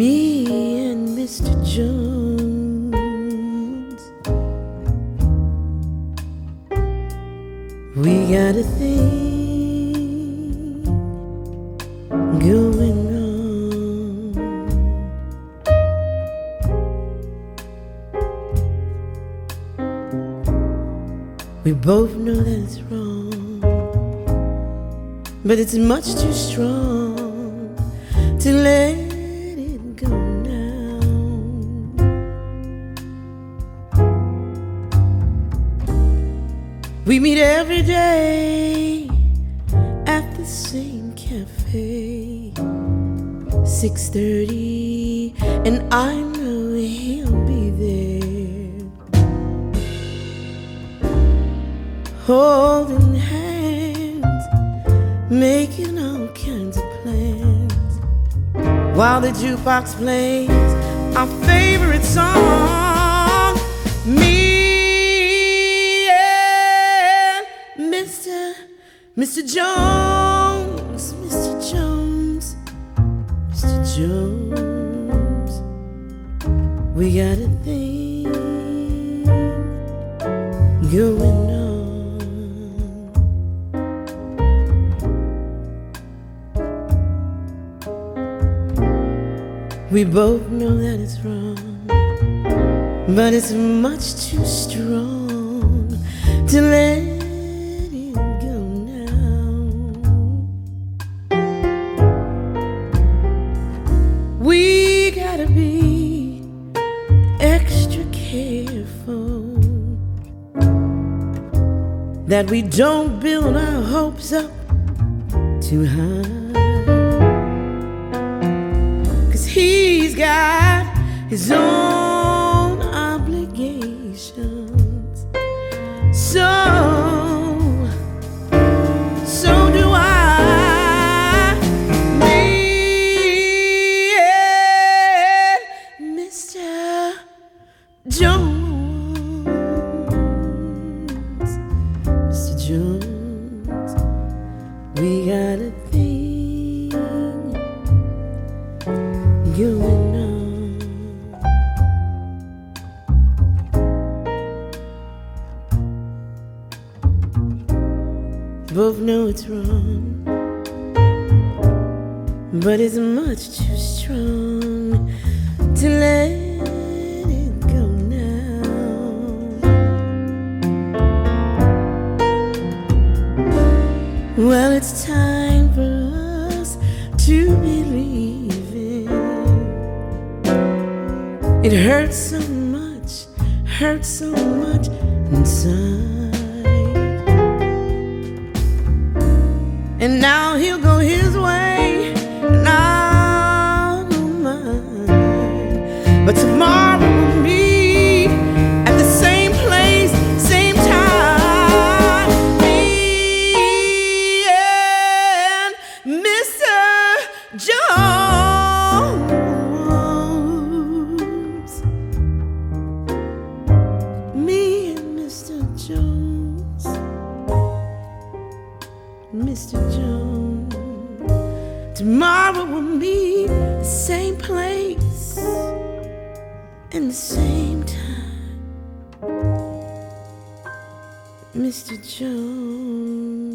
Me and Mr. Jones, we got a thing going on. We both know that it's wrong, but it's much too strong to let it go now. We meet every day at the same cafe, 6:30, and I know he'll be there, holding hands, making all kinds of plans, while the jukebox plays our favorite song. Me and Mr. Jones, Mr. Jones, Mr. Jones, we got a thing going on. We both know that it's wrong, but it's much too strong to let it go now. We gotta be extra careful that we don't build our hopes up too high. He's got his own obligations, so do I. Me and Mr. Jones, Mr. Jones, we got a thing going on. Both know it's wrong, but it's much too strong to let it go now. Well, it's time for us to believe it. It hurts so much inside. And now he'll go his way, and I'll go mine. But tomorrow we'll meet at the same place, same time. Me and Mr. Jones, me and Mr. Jones, Mr. Jones. Tomorrow we'll meet the same place and the same time, Mr. Jones.